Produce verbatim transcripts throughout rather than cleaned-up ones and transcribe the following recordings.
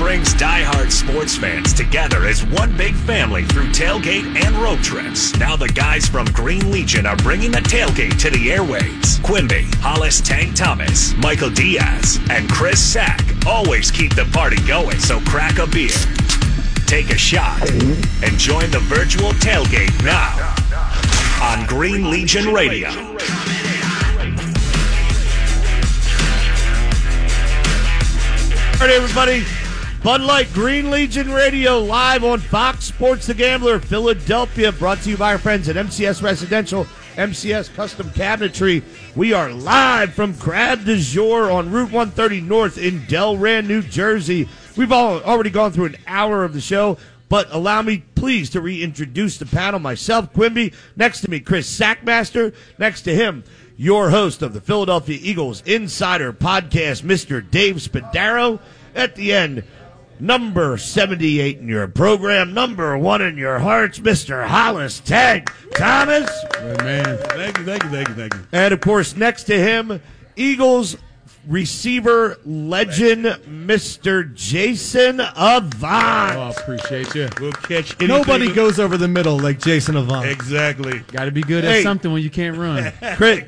brings diehard sports fans together as one big family through tailgate and road trips. Now the guys from Green Legion are bringing the tailgate to the airwaves. Quimby, Hollis Tank Thomas, Michael Diaz, and Chris Sack always keep the party going, so crack a beer, take a shot, and join the virtual tailgate now on Green Legion Radio. All right, everybody. Bud Light Green Legion Radio live on Fox Sports The Gambler, Philadelphia, brought to you by our friends at M C S Residential, M C S Custom Cabinetry. We are live from Crab du Jour on Route one thirty North in Delran, New Jersey. We've all already gone through an hour of the show, but allow me, please, to reintroduce the panel. Myself, Quimby. Next to me, Chris Sackmaster. Next to him, your host of the Philadelphia Eagles Insider Podcast, Mister Dave Spadaro. At the end, number seventy-eight in your program, number one in your hearts, Mister Hollis Tank Thomas. Good man. Thank you, thank you, thank you, thank you. And, of course, next to him, Eagles receiver legend, Mister Jason Avant. Oh, I appreciate you. We'll catch anything. Nobody goes over the middle like Jason Avant. Exactly. Got to be good Hey. at something when you can't run. Craig.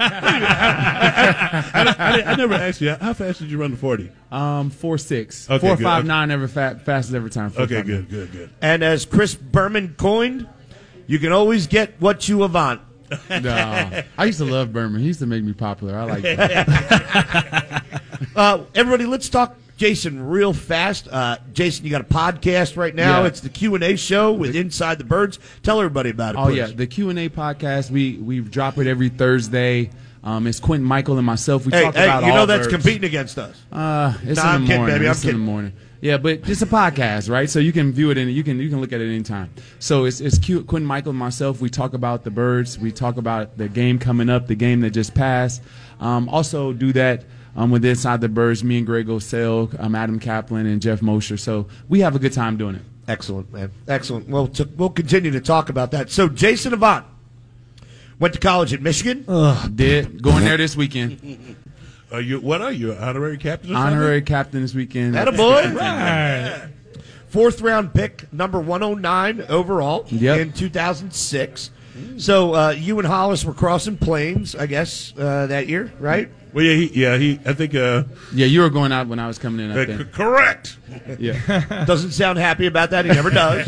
I, I, I never asked you, how fast did you run the forty? Um, four six, Okay, four good. five nine, every fa- fastest every time. Four, Okay, five, good, good, good. And as Chris Berman coined, you can always get what you avant. nine. No, I used to love Berman. He used to make me popular. I like that. Uh, everybody, let's talk Jason real fast. Uh, Jason, you got a podcast right now. Yeah. It's the Q and A show with Inside the Birds. Tell everybody about it, Oh please. yeah, the Q and A podcast. We we drop it every Thursday. Um, it's Quentin, Michael, and myself. We Hey, talk hey, about you know all that's birds. competing against us. Uh, it's Nah, I'm in the kidding, morning. baby, I'm it's in kidding. the morning. Yeah, but it's a podcast, right? So you can view it and you can you can look at it anytime. So it's it's Q, Quentin, Michael, and myself. We talk about the birds. We talk about the game coming up, the game that just passed. Um, also do that um, with Inside the Birds. Me and Greg Osell, um, Adam Kaplan, and Jeff Mosher. So we have a good time doing it. Excellent, man. Excellent. Well, t- we'll continue to talk about that. So Jason Avant went to college at Michigan. Did going there this weekend. Are you, what are you, honorary captain or something? Honorary captain this weekend. Attaboy. Right. Fourth round pick, number one oh nine overall Yep. in two thousand six. So uh, you and Hollis were crossing planes, I guess, uh, that year, right? Well, yeah, he, yeah, he, I think, uh, Yeah, you were going out when I was coming in. I uh, think. c- correct. Yeah. Doesn't sound happy about that. He never does.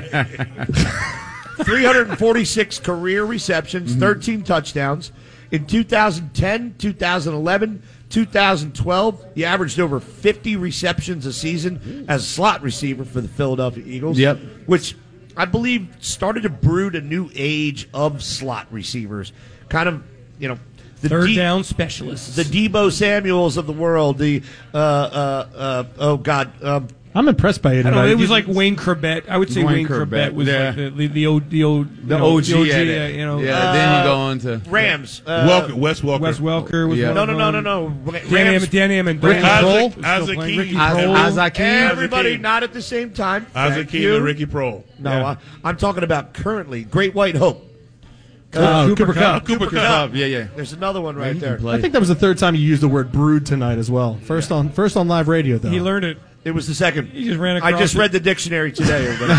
three hundred forty-six career receptions, thirteen touchdowns. In two thousand ten, two thousand eleven, two thousand twelve, he averaged over fifty receptions a season as a slot receiver for the Philadelphia Eagles. Yep. Which I believe started to brood a new age of slot receivers. Kind of, you know, the Third deep- down specialists. the Debo Samuels of the world, the uh, uh, uh, oh God, um, I'm impressed by you I don't tonight. know, it was You- like Wayne Corbett. I would say Wayne Wayne Corbett, Corbett, was yeah. like the the, the, old, the old The you know, O G, the O G at uh, it. you know. Yeah, uh, then you go on to Rams. Uh, Welker, Wes Welker. Wes Welker was Yeah. one No, of no, no, no, them. no. Dan Rams. Am- Dan Amendola. Ricky Kroll Prohl. was still Isaac playing. Keene. Ricky Isaac- Prohl. Isaac Keene. Everybody Keene. not at the same time. Isaac Thank Keene you. and Ricky Prohl. No, Yeah. I, I'm talking about currently. Great White Hope. Uh, Cooper Cooper Kupp. Kupp. Cooper Cooper Kupp. Kupp. Yeah, yeah. There's another one Man, right he can there. play. I think that was the third time you used the word brood tonight as well. First on first on live radio, though. He learned it. It was the second. He just ran I across just it. read the dictionary today, everybody.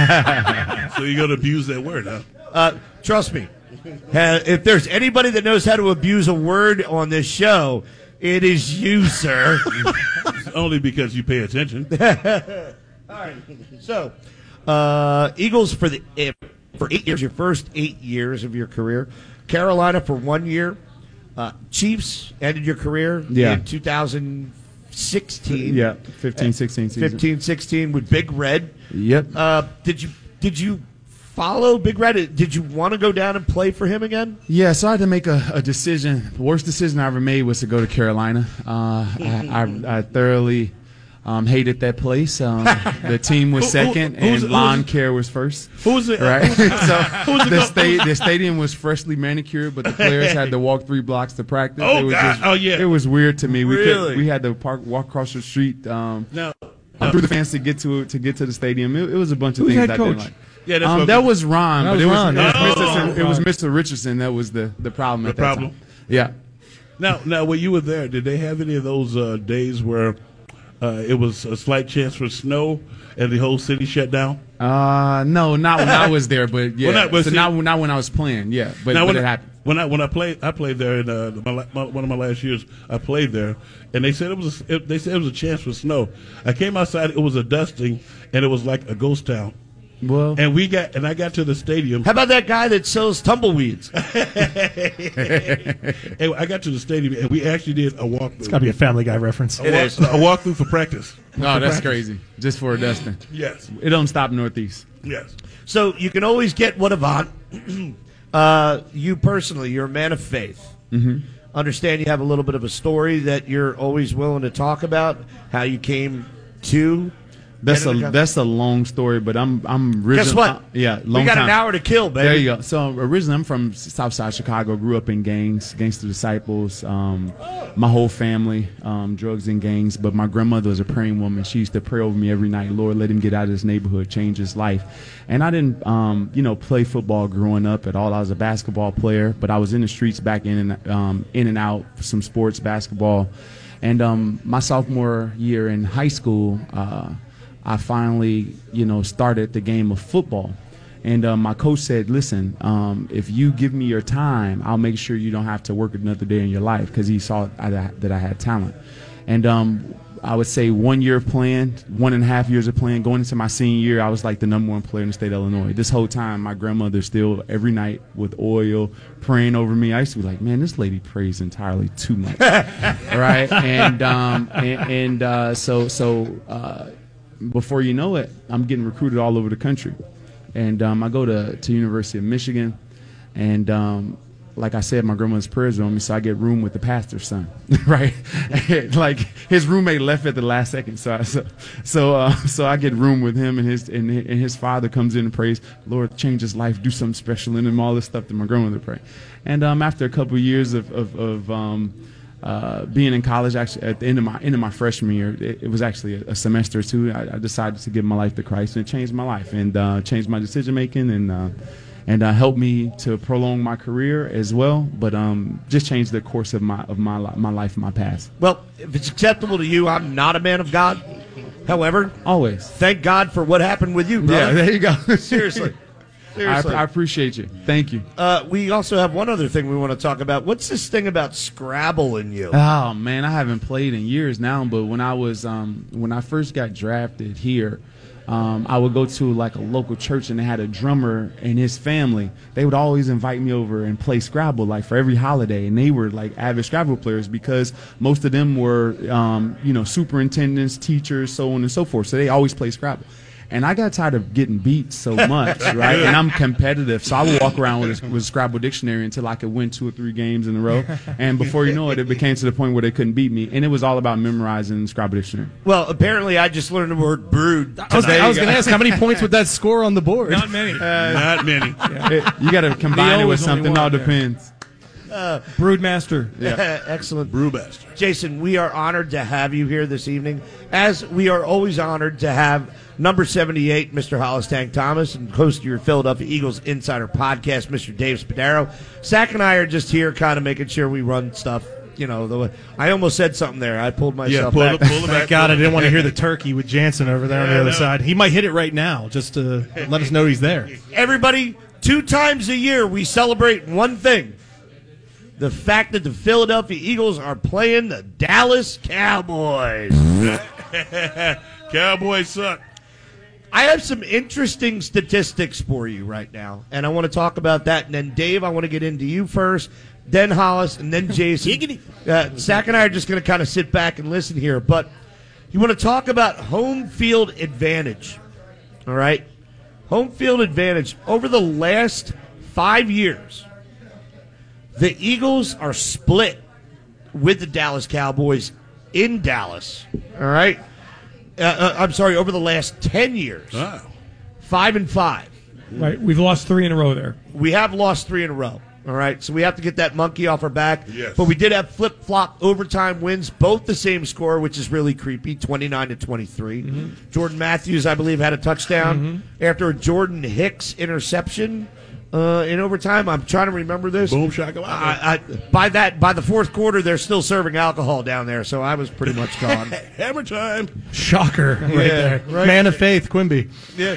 So you're going to abuse that word, huh? uh, trust me. Uh, if there's anybody that knows how to abuse a word on this show, it is you, sir. Only because you pay attention. All right. So, uh, Eagles for the eh, for eight years, your first eight years of your career. Carolina for one year. Uh, Chiefs ended your career Yeah. in two thousand sixteen. Yeah, fifteen, sixteen season. fifteen, sixteen with Big Red. Yep. Uh, did you did you follow Big Red? Did you want to go down and play for him again? Yeah, so I had to make a, a decision. The worst decision I ever made was to go to Carolina. Uh, I, I, I thoroughly um, hated that place. Um, the team was Who- who- second, who's- and who's- lawn care was first. Who was it? Right, so it the, go- sta- the stadium was freshly manicured, but the players had to walk three blocks to practice. Oh, it was God. just- Oh, yeah. It was weird to me. We Really? could, we had to park, walk across the street um, No. through the fence to get to to get to the stadium. It, it was a bunch of Who's things head I didn't coach? like. Yeah, that's Um, what that was Ron, That but was it was, Ron, it was, yeah. Mister Oh. it was Mister Richardson that was the, the problem The at that problem? time. Yeah. Now, now, when you were there, did they have any of those uh, days where uh, it was a slight chance for snow and the whole city shut down? Uh, no, not when I was there, but yeah. Well, not- but so see- not, not when I was playing, yeah. But, Now, but when, it happened. when I when I played, I played there in uh, my, my, one of my last years. I played there, and they said it was a, it, they said it was a chance for snow. I came outside, it was a dusting, and it was like a ghost town. Well, And we got and I got to the stadium. How about that guy that sells tumbleweeds? And I got to the stadium, and we actually did a walkthrough. It's got to be a Family Guy reference. a, walk, a walkthrough for practice. no, that's crazy. Just for a dusting. Yes, It don't stop Northeast. yes. So you can always get what Avant. uh, you personally, you're a man of faith. Mm-hmm. Understand you have a little bit of a story that you're always willing to talk about, how you came to. That's get a in the- that's a long story, but I'm I'm originally, Guess what? uh, yeah, long we got time. an hour to kill, baby. There you go. So originally, I'm from Southside Chicago. Grew up in gangs, Gangster Disciples. Um, my whole family, um, drugs and gangs. But my grandmother was a praying woman. She used to pray over me every night. Lord, let him get out of this neighborhood, change his life. And I didn't, um, you know, play football growing up at all. I was a basketball player, but I was in the streets back in and um, in and out for some sports, basketball. And um, my sophomore year in high school. Uh, I finally, you know, started the game of football. And um, my coach said, listen, um, if you give me your time, I'll make sure you don't have to work another day in your life, because he saw I, that I had talent. And um, I would say one year of playing, one and a half years of playing, going into my senior year, I was like the number one player in the state of Illinois. This whole time, my grandmother still every night with oil praying over me. I used to be like, man, this lady prays entirely too much, right? And um, and, and uh, so so. Uh, Before you know it, I'm getting recruited all over the country. And um, I go to, to University of Michigan. And um, like I said, my grandmother's prayers are on me, so I get room with the pastor's son, right? Like his roommate left at the last second. So I, so so, uh, so I get room with him, and his and, and his father comes in and prays, Lord, change his life, do something special in him, all this stuff that my grandmother prayed. And um, after a couple of years of, of, of um, Uh, being in college, actually at the end of my end of my freshman year, it, it was actually a, a semester or two. I, I decided to give my life to Christ, and it changed my life and uh, changed my decision making, and uh, and uh, helped me to prolong my career as well. But um, just changed the course of my of my li- my life and my past. Well, if it's acceptable to you, I'm not a man of God. However, Always. thank God for what happened with you, brother. Yeah, there you go. Seriously. I, Seriously. I appreciate you. Thank you. Uh, we also have one other thing we want to talk about. What's this thing about Scrabble in you? Oh man, I haven't played in years now. But when I was um, when I first got drafted here, um, I would go to like a local church, and they had a drummer and his family. They would always invite me over and play Scrabble like for every holiday, and they were like avid Scrabble players because most of them were um, you know superintendents, teachers, so on and so forth. So they always play Scrabble. And I got tired of getting beat so much, right? And I'm competitive, so I would walk around with a, with a Scrabble dictionary until I could win two or three games in a row. And before you know it, it became to the point where they couldn't beat me. And it was all about memorizing the Scrabble dictionary. Well, apparently I just learned the word brood. I was, I was going to ask, how many points would that score on the board? Not many. Not many. It- you got to combine it Leo with is only something. one, All yeah. depends. Broodmaster. Excellent. Brewmaster. Jason, we are honored to have you here this evening, as we are always honored to have number seventy-eight, Mister Hollis Tank Thomas, and host of your Philadelphia Eagles Insider Podcast, Mister Dave Spadaro. Zach and I are just here kind of making sure we run stuff. You know, the way, I almost said something there. I pulled Yeah, myself pull back. it, pull it Thank back. God I didn't want to hear the turkey with Jansen over there on the Yeah, other no. side. He might hit it right now just to let us know he's there. Everybody, two times a year, we celebrate one thing. The fact that the Philadelphia Eagles are playing the Dallas Cowboys. Cowboys suck. I have some interesting statistics for you right now, and I want to talk about that. And then, Dave, I want to get into you first, then Hollis, and then Jason. uh, Zach and I are just going to kind of sit back and listen here. But you want to talk about home field advantage, all right? Home field advantage. Over the last five years, the Eagles are split with the Dallas Cowboys in Dallas, all right? Uh, uh, I'm sorry, over the last ten years, Wow. five and five. Right. We've lost three in a row there. We have lost three in a row, all right? So we have to get that monkey off our back. Yes. But we did have flip-flop overtime wins, both the same score, which is really creepy, twenty-nine to twenty-three. Mm-hmm. Jordan Matthews, I believe, had a touchdown after a Jordan Hicks interception uh, in overtime. I'm trying to remember this. Boom shakalaka. I, I, by that, by the fourth quarter, they're still serving alcohol down there, so I was pretty much gone. Hammer time. Shocker right Yeah, there. right. Man of faith, Quimby.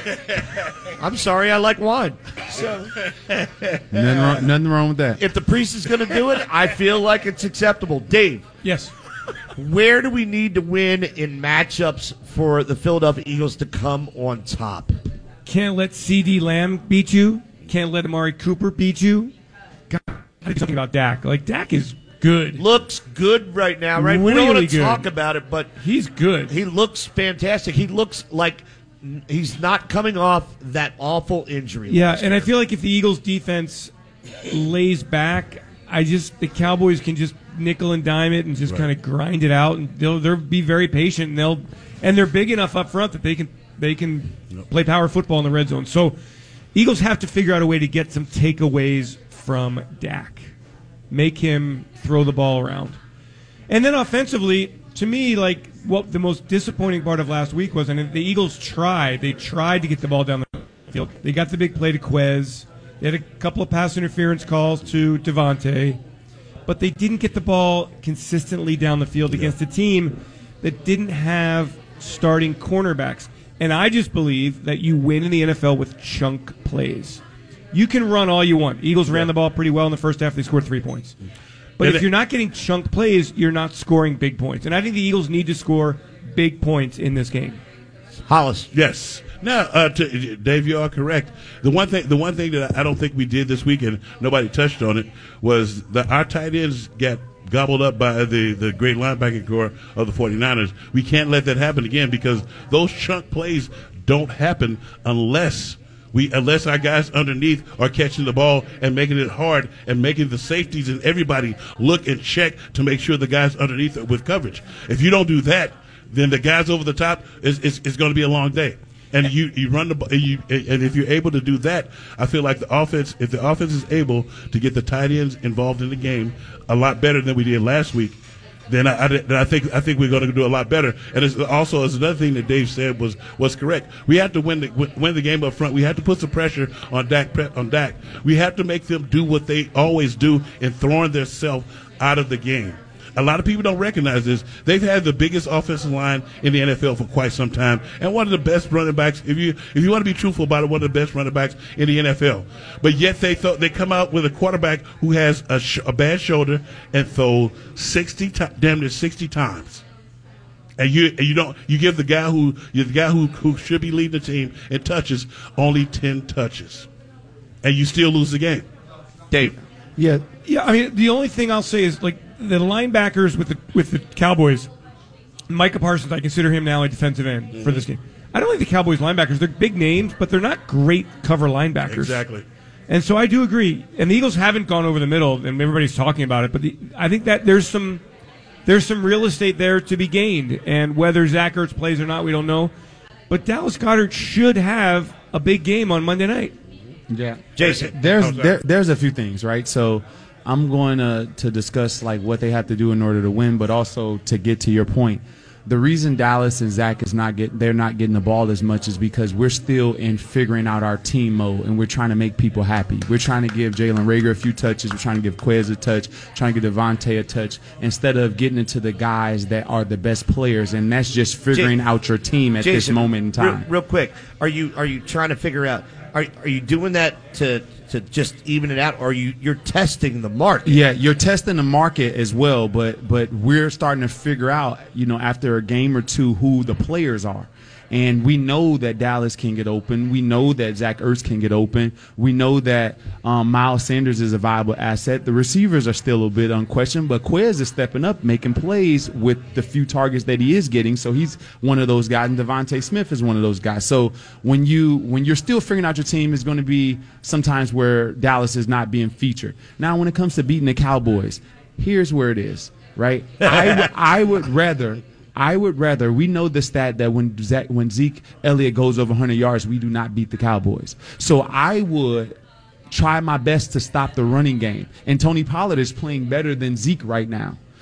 I'm sorry, I like wine. So Nothing wrong, nothing wrong with that. if the priest is going to do it, I feel like it's acceptable. Dave, Yes. where do we need to win in matchups for the Philadelphia Eagles to come on top? Can't let C D Lamb beat you. Can't let Amari Cooper beat you. God, I do something about Dak. Like, Dak is good. Looks good right now, right? we don't Really want to good. talk about it, but He's good. he looks fantastic. He looks like he's not coming off that awful injury. Yeah, last and I year. feel like if the Eagles defense lays back, I just the Cowboys can just nickel and dime it and just kind of grind it out, and they'll they'll be very patient, and they'll and they're big enough up front that they can they can play power football in the red zone. So Eagles have to figure out a way to get some takeaways from Dak, make him throw the ball around, and then offensively, to me, like what the most disappointing part of last week was, and the Eagles tried, they tried to get the ball down the field. They got the big play to Quez. They had a couple of pass interference calls to Devontae, but they didn't get the ball consistently down the field against a team that didn't have starting cornerbacks. And I just believe that you win in the N F L with chunk plays. You can run all you want. Eagles ran the ball pretty well in the first half. They scored three points. But And if it- you're not getting chunk plays, you're not scoring big points. And I think the Eagles need to score big points in this game. Hollis. Yes. Now, uh, to, Dave, you are correct. The one thing, the one thing that I don't think we did this weekend, nobody touched on it, was that our tight ends got gobbled up by the, the great linebacking core of the 49ers. We can't let that happen again because those chunk plays don't happen unless we unless our guys underneath are catching the ball and making it hard and making the safeties and everybody look and check to make sure the guys underneath are with coverage. If you don't do that, then the guys over the top is is, is going to be a long day. And you, you run the ball, and, you, and if you're able to do that, I feel like the offense, if the offense is able to get the tight ends involved in the game a lot better than we did last week, then I, I, then I think I think we're going to do a lot better. And it's also, as another thing that Dave said was was correct. We have to win the win the game up front. We have to put some pressure on Dak. On Dak, we have to make them do what they always do in throwing themselves out of the game. A lot of people don't recognize this. They've had the biggest offensive line in the N F L for quite some time, and one of the best running backs. If you if you want to be truthful about it, one of the best running backs in the N F L. But yet they thought they come out with a quarterback who has a, sh- a bad shoulder and throw sixty, t- damn near sixty times. And you and you don't you give the guy who you the guy who who should be leading the team in touches only ten touches, and you still lose the game. Dave. Yeah, Yeah, I mean, the only thing I'll say is, like, the linebackers with the with the Cowboys, Micah Parsons, I consider him now a defensive end mm-hmm. for this game. I don't like the Cowboys linebackers. They're big names, but they're not great cover linebackers. Exactly. And so I do agree. And the Eagles haven't gone over the middle, and everybody's talking about it. But the, I think that there's some there's some real estate there to be gained. And whether Zach Ertz plays or not, we don't know. But Dallas Goedert should have a big game on Monday night. Yeah, Jason. There's there, there's a few things, right? So I'm going to to discuss like what they have to do in order to win, but also to get to your point. The reason Dallas and Zach is not get they're not getting the ball as much is because we're still in figuring out our team mode, and we're trying to make people happy. We're trying to give Jalen Reagor a few touches. We're trying to give Quez a touch, trying to give Devontae a touch, instead of getting into the guys that are the best players, and that's just figuring J- out your team at Jason, this moment in time. Real, real quick, are you are you trying to figure out? Are are you doing that to to just even it out, or are you you're testing the market? Yeah, you're testing the market as well, but but we're starting to figure out, you know, after a game or two, who the players are. And we know that Dallas can get open. We know that Zach Ertz can get open. We know that um, Miles Sanders is a viable asset. The receivers are still a bit unquestioned, but Quez is stepping up, making plays with the few targets that he is getting. So he's one of those guys, and Devontae Smith is one of those guys. So when you when you're still figuring out your team, is going to be sometimes where Dallas is not being featured. Now, when it comes to beating the Cowboys, here's where it is, right? I, w- I would rather. I would rather, we know the stat that when Zach, when Zeke Elliott goes over one hundred yards, we do not beat the Cowboys. So I would try my best to stop the running game. And Tony Pollard is playing better than Zeke right now.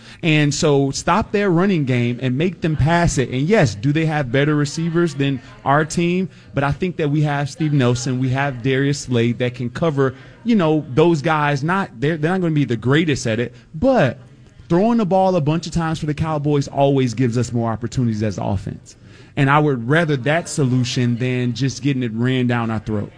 And so stop their running game and make them pass it. And yes, do they have better receivers than our team? But I think that we have Steve Nelson, we have Darius Slade that can cover, you know, those guys. Not they're, they're not going to be the greatest at it, but throwing the ball a bunch of times for the Cowboys always gives us more opportunities as offense. And I would rather that solution than just getting it ran down our throat.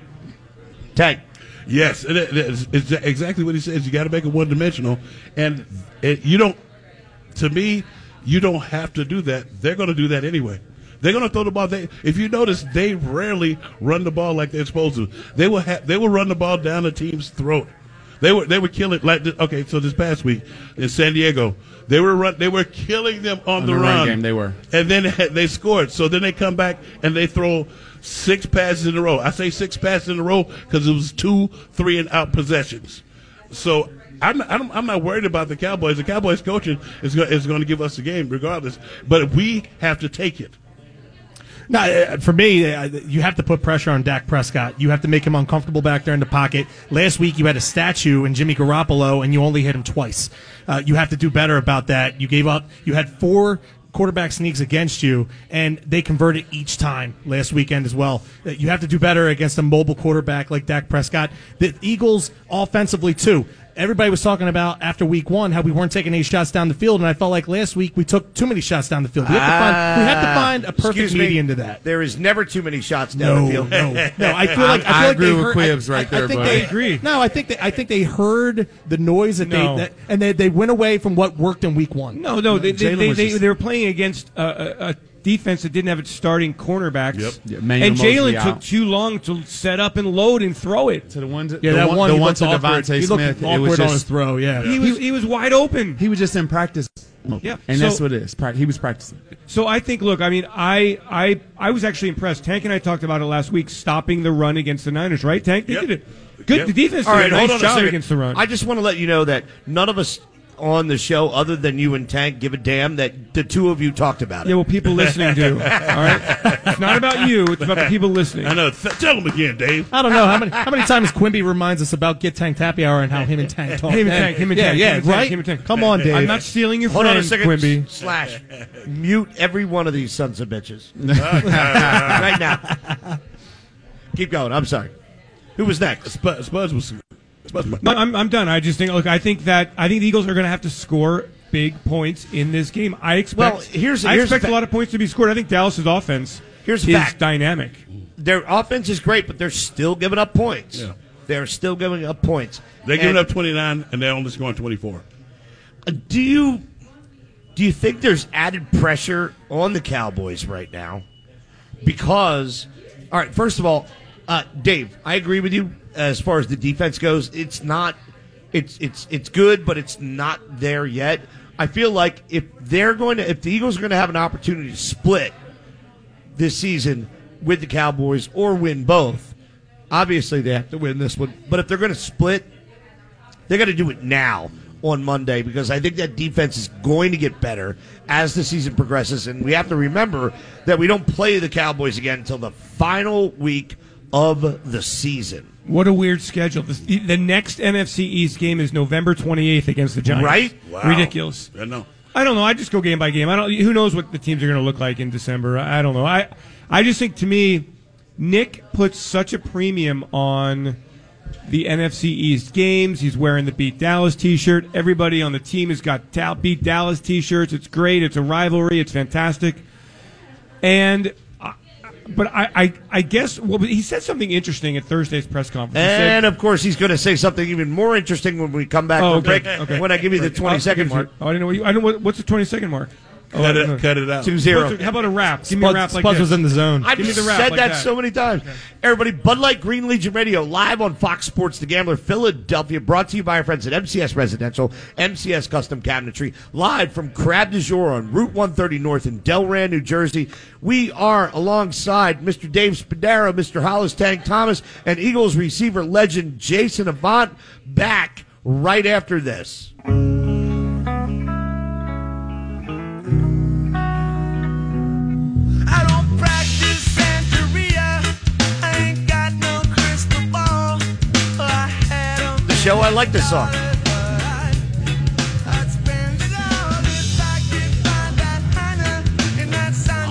Tank. Yes, it, it, it's, it's exactly what he says. You got to make it one-dimensional, and it, you don't. To me, you don't have to do that. They're going to do that anyway. They're going to throw the ball. They, if you notice, they rarely run the ball like they're supposed to. They will have. They will run the ball down the team's throat. They were. They were killing. Like okay, so this past week in San Diego, they were run. They were killing them on, On the, the run. run game, they were. And then they scored. So then they come back and they throw six passes in a row. I say six passes in a row because it was two, three and out possessions. So I'm not, I'm, I'm not worried about the Cowboys. The Cowboys coaching is going is going to give us the game regardless. But we have to take it. No, uh, for me, uh, you have to put pressure on Dak Prescott. You have to make him uncomfortable back there in the pocket. Last week, you had a statue in Jimmy Garoppolo, and you only hit him twice. Uh, you have to do better about that. You gave up. You had four quarterback sneaks against you, and they converted each time last weekend as well. Uh, You have to do better against a mobile quarterback like Dak Prescott. The Eagles offensively, too. Everybody was talking about after week one how we weren't taking any shots down the field, and I felt like last week we took too many shots down the field. We have to find, we have to find a perfect Excuse me, median to that. There is never too many shots down No, the field. no, no. I feel like I, feel I like agree they with heard, Quibbs I, right I, there, I think buddy. they I agree. No, I think they, I think they heard the noise that No. they that, and they, they went away from what worked in week one. No, no, they, they, Jalen they, was they, just- they were playing against a, a, a defense that didn't have its starting cornerbacks. Yep. Yeah, Manuel and Mosley Jalen out. took too long to set up and load and throw it. To the one, to, Yeah, the that one, one the he one looked to awkward. Devontae He looked Smith. It awkward was on just his throw. Yeah, He was he was wide open. he was just in practice. Yeah. And So- that's what it is. Prac- He was practicing. So I think, look, I mean, I, I I was actually impressed. Tank and I talked about it last week, stopping the run against the Niners, right? Tank, they Yep. did it. Good. Yep. The defense did All right, a hold nice on a job second. against the run. I just want to let you know that none of us on the show, other than you and Tank, give a damn that the two of you talked about it. yeah, well, people listening do. All right, it's not about you; it's about the people listening. I know. Th- tell them again, Dave. I don't know how many how many times Quimby reminds us about Get Tank Happy Hour and how him and Tank talk. Him and Tank, him and yeah, Tank, yeah, him and Tank, right. him and Tank. Come on, Dave. I'm not stealing your Hold friend, on a second. Quimby. Slash. Mute every one of these sons of bitches. right now. Keep going. I'm sorry. Who was next? Spud, Spuds was. Spuds was No, I'm, I'm done. I just think, look, I think that I think the Eagles are going to have to score big points in this game. I expect. Well, here's- I here's expect the a fa- lot of points to be scored. I think Dallas's offense Here's is the fact. dynamic. Their offense is great, but they're still giving up points. Yeah. They're still giving up points. They're giving And, up twenty-nine, and they're only scoring twenty-four. uh, Do you do you think there's added pressure on the Cowboys right now? Because, all right, first of all, uh, Dave, I agree with you as far as the defense goes. It's not, it's it's it's good, but it's not there yet. I feel like if they're going to, if the Eagles are going to have an opportunity to split this season with the Cowboys or win both, obviously they have to win this one. But if they're going to split, they got to do it now on Monday, because I think that defense is going to get better as the season progresses. And we have to remember that we don't play the Cowboys again until the final week of the season. What a weird schedule. The, the next N F C East game is November twenty-eighth against the Giants. Right? Wow. Ridiculous. I know. I don't know. I just go game by game. I don't. Who knows what the teams are going to look like in December? I, I don't know. I I just think, to me, Nick puts such a premium on the N F C East games. He's wearing the Beat Dallas T-shirt. Everybody on the team has got ta- Beat Dallas T-shirts. It's great. It's a rivalry. It's fantastic. And, I, but I, I, I guess well, but he said something interesting at Thursday's press conference. He said- And, of course, he's going to say something even more interesting when we come back Oh, from okay. break, Okay. when I give you the twenty-second Oh, mark. Oh, I didn't know. What you, I don't know what, what's the twenty-second mark? Oh, Cut I it, don't know. cut it out. two zero. What's the- How about a rap? Give me a Spuds, rap like Spuds this. was in the zone. I've Give me the rap said like that, that. so many times. Everybody, Bud Light Green Legion Radio, live on Fox Sports The Gambler, Philadelphia, brought to you by our friends at M C S Residential, M C S Custom Cabinetry, live from Crab du Jour on Route one thirty North in Delran, New Jersey. We are alongside Mister Dave Spadaro, Mister Hollis Tank Thomas, and Eagles receiver legend Jason Avant, back right after this. I don't practice Santeria. I ain't got no crystal ball. I had 'em The show, I like this song. I'd spend it all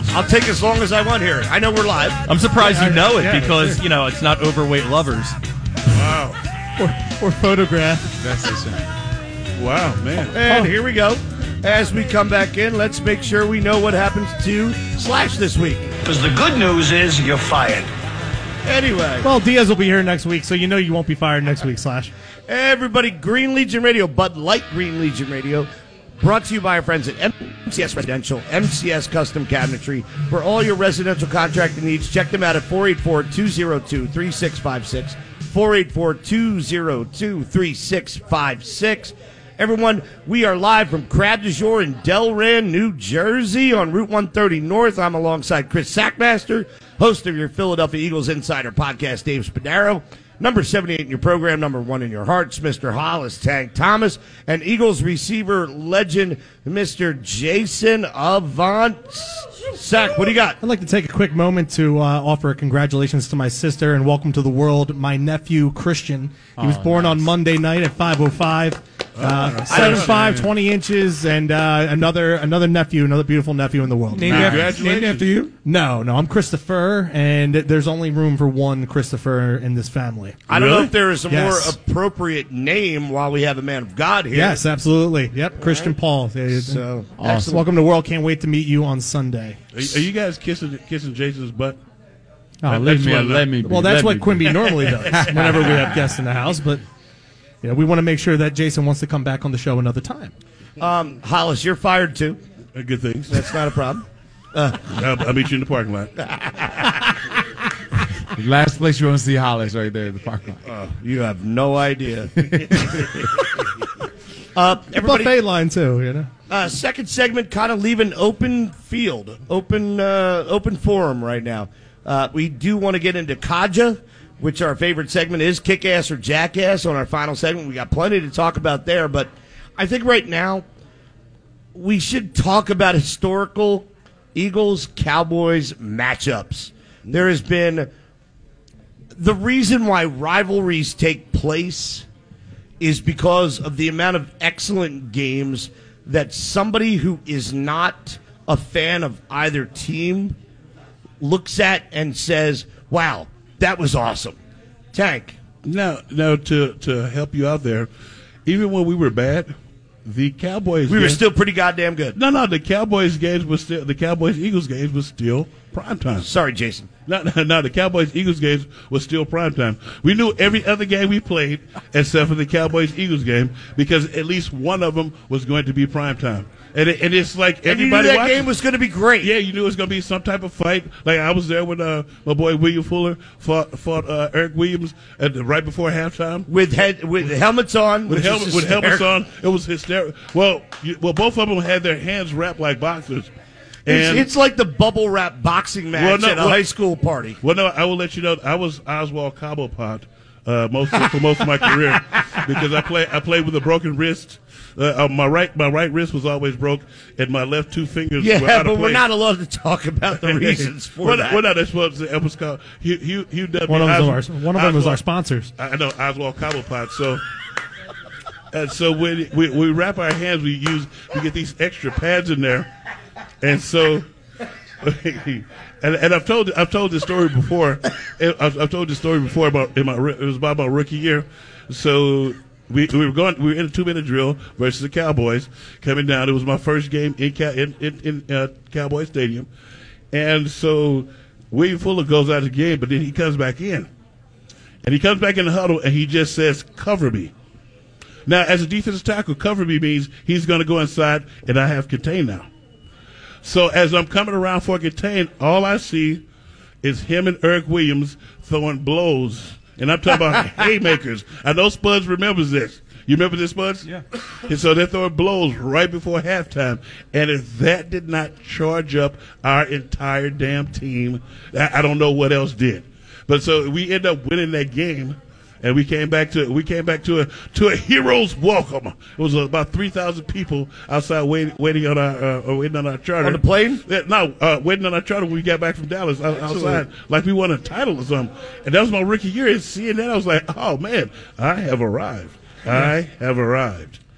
I'll take as long as I want here. I know we're live. I'm surprised you know it Yeah, because, sure. you know, it's not overweight lovers. Wow. Or, or photograph. That's the same. Wow, man. And here we go. As we come back in, let's make sure we know what happens to Slash this week. Because the good news is you're fired. Anyway, Well, Diaz will be here next week, so you know you won't be fired next week, Slash. everybody, Green Legion Radio, Bud Light Green Legion Radio, brought to you by our friends at M C S Residential, M C S Custom Cabinetry. For all your residential contracting needs, check them out at four eight four, two oh two, three six five six, four eight four, two oh two, three six five six. Everyone, we are live from Crab du Jour in Delran, New Jersey on Route one thirty North. I'm alongside Chris Sackmaster, host of your Philadelphia Eagles Insider podcast, Dave Spadaro. Number seventy-eight in your program, number one in your hearts, Mister Hollis Tank Thomas, and Eagles receiver legend, Mister Jason Avant. Sack, what do you got? I'd like to take a quick moment to uh, offer congratulations to my sister and welcome to the world my nephew, Christian. He was Oh, born nice. on Monday night at five oh five. Uh, seven five, twenty inches, and uh, another another nephew, another beautiful nephew in the world. Named, after, Congratulations. named after you? No, no, I'm Christopher, and there's only room for one Christopher in this family. I don't know Really? if there is a Yes. more appropriate name while we have a man of God here. Yes, absolutely. Yep, Christian Paul. So, Awesome. Welcome to the world. Can't wait to meet you on Sunday. Are, are you guys kissing kissing Jason's butt? Oh, That- let that's me, what- let me. Be, Well, that's let what me be. Quimby normally does whenever we have guests in the house, but you know, we want to make sure that Jason wants to come back on the show another time. Um, Hollis, you're fired too. Uh, Good things. That's not a problem. I'll, I'll meet you in the parking lot. The last place you want to see Hollis right there, the parking lot. You have no idea. uh, everybody, Buffet line too, you know. uh, second segment, kind of leaving open field, open, uh, open forum right now. Uh, we do want to get into Kaja, which our favorite segment is, Kick Ass or Jackass. On our final segment, we got plenty to talk about there, but I think right now we should talk about historical Eagles Cowboys matchups. There has been the reason why rivalries take place is because of the amount of excellent games that somebody who is not a fan of either team looks at and says, wow, that was awesome. Tank. Now, now to to help you out there, even when we were bad, the Cowboys We were games- still pretty goddamn good. no no the Cowboys games was still the Cowboys Eagles games was still prime time. Sorry, Jason. No, no, no, the Cowboys Eagles games was still prime time. We knew every other game we played except for the Cowboys Eagles game because at least one of them was going to be prime time. And it, and it's like And you knew everybody that watching. game was going to be great. Yeah, you knew it was going to be some type of fight. Like I was there when uh, my boy William Fuller fought fought uh, Eric Williams at the, right before halftime. With head with helmets on. With, which helmet, is with helmets hysterical. on, it was hysterical. Well, you, well, both of them had their hands wrapped like boxers. It's, And it's like the bubble wrap boxing match Well, no, at a well- high school party. well, no, I will let you know. I was Oswald Cobblepot uh, most of, for most of my career because I play I played with a broken wrist. Uh, uh, my right my right wrist was always broke, and my left two fingers were Yeah, out of but we're place. not allowed to talk about the reasons for well, that. Well, no, that's what it was called. Hugh, Hugh, Hugh W. One of them Oswald- was our, one of them was our Oswald- sponsors. I know Oswald Cobblepot. So, and so when we, we wrap our hands, we use we get these extra pads in there, and so. and, and I've told I've told this story before. I've, I've told this story before about in my it was about my rookie year. So we we were going we were in a two minute drill versus the Cowboys coming down. It was my first game in in in, in uh, Cowboy Stadium, and so William Fuller goes out of the game, but then he comes back in, and he comes back in the huddle and he just says, "Cover me." Now, as a defensive tackle, cover me means he's going to go inside, and I have contain now. So as I'm coming around for contain, all I see is him and Eric Williams throwing blows. And I'm talking about haymakers. I know Spuds remembers this. You remember this, Spuds? Yeah. And so they're throwing blows right before halftime. And if that did not charge up our entire damn team, I I don't know what else did. But so we end up winning that game. And we came back to we came back to a to a hero's welcome. It was about three thousand people outside waiting waiting on our uh, waiting on our charter On the plane? Yeah, no, uh, waiting on our charter when we got back from Dallas out, outside like we won a title or something. And that was my rookie year. And seeing that, I was like, oh man, I have arrived. I have arrived.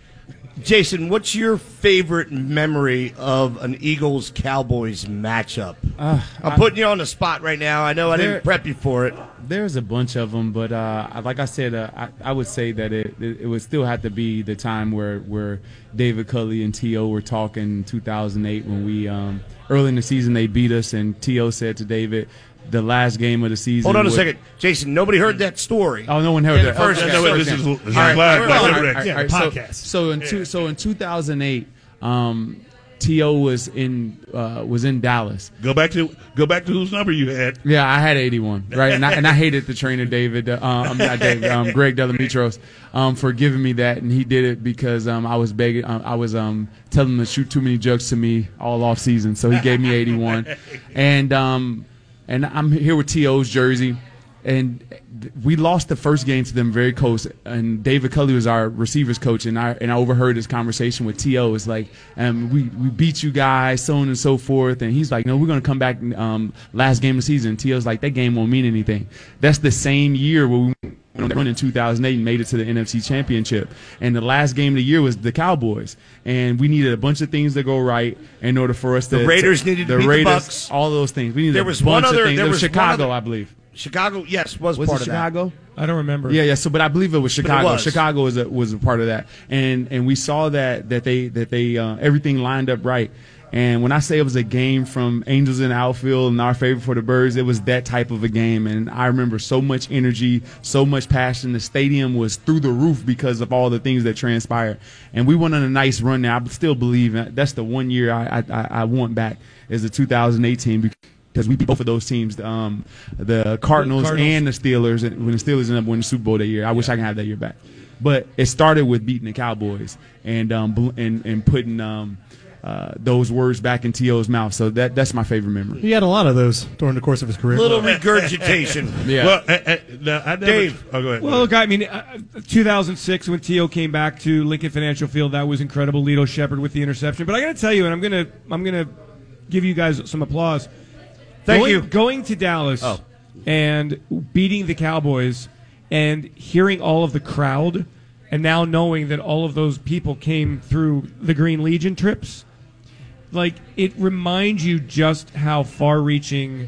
Jason, what's your favorite memory of an Eagles Cowboys matchup? Uh, I'm I- putting you on the spot right now. I know I There- didn't prep you for it. There's a bunch of them, but uh, like I said, uh, I, I would say that it, it, it would still have to be the time where, where David Culley and T O were talking in two thousand eight when we um, early in the season they beat us, and T O said to David, the last game of the season. Hold on a would- second, Jason. Nobody heard that story. Oh, no one heard In that. the first Oh, game. no, wait, sorry, this is- Dan. this is All right, live, all live, right, live, all Rick. right, Yeah, all right, the so- podcast. So in two, so in two thousand eight, um, T O was in uh, was in Dallas. Go back to go back to whose number you had. Yeah, I had eighty-one, right? And I, and I hated the trainer, David, uh, um, not David, um, Greg Delamitros, um, for giving me that. And he did it because um, I was begging, um, I was um, telling him to shoot too many jokes to me all off season. So he gave me eighty-one. And um, and I'm here with T O's jersey. And we lost the first game to them very close. And David Culley was our receivers coach, and I and I overheard his conversation with T O. It's like, um, we we beat you guys, so on and so forth. And he's like, no, we're gonna come back um, last game of the season. T O's like, that game won't mean anything. That's the same year where we went on in two thousand eight and made it to the N F C Championship. And the last game of the year was the Cowboys, and we needed a bunch of things to go right in order for us to. The Raiders to, needed to the beat the Raiders, Bucks. all those things. We needed There a was bunch one other- of things. there It was was one Chicago, other- I believe. Chicago, yes, was, Was part it of Chicago? I don't remember. Yeah, yeah. So, but I believe it was Chicago. was. Chicago was a, was a part of that, and and we saw that that they that they uh, everything lined up right. And when I say it was a game from Angels in the outfield and our favorite for the Birds, it was that type of a game. And I remember so much energy, so much passion. The stadium was through the roof because of all the things that transpired. And we went on a nice run there. I still believe that's the one year I I, I want back is the two thousand eighteen because. Because we beat both of those teams, um, the Cardinals, Cardinals. and the Steelers. And when the Steelers ended up winning the Super Bowl that year, I wish I could have that year back. But it started with beating the Cowboys and um, bl- and and putting um, uh, those words back in T O's mouth. So that that's my favorite memory. He had a lot of those during the course of his career. Little regurgitation. Yeah. Well, I, I, no, I never, Dave. Oh, go ahead. Well, look, I mean, uh, two thousand six when T O came back to Lincoln Financial Field, that was incredible. Lito Shepard with the interception. But I got to tell you, and I'm gonna I'm gonna give you guys some applause. Thank going, you. Going to Dallas Oh. and beating the Cowboys and hearing all of the crowd, and now knowing that all of those people came through the Green Legion trips, like it reminds you just how far-reaching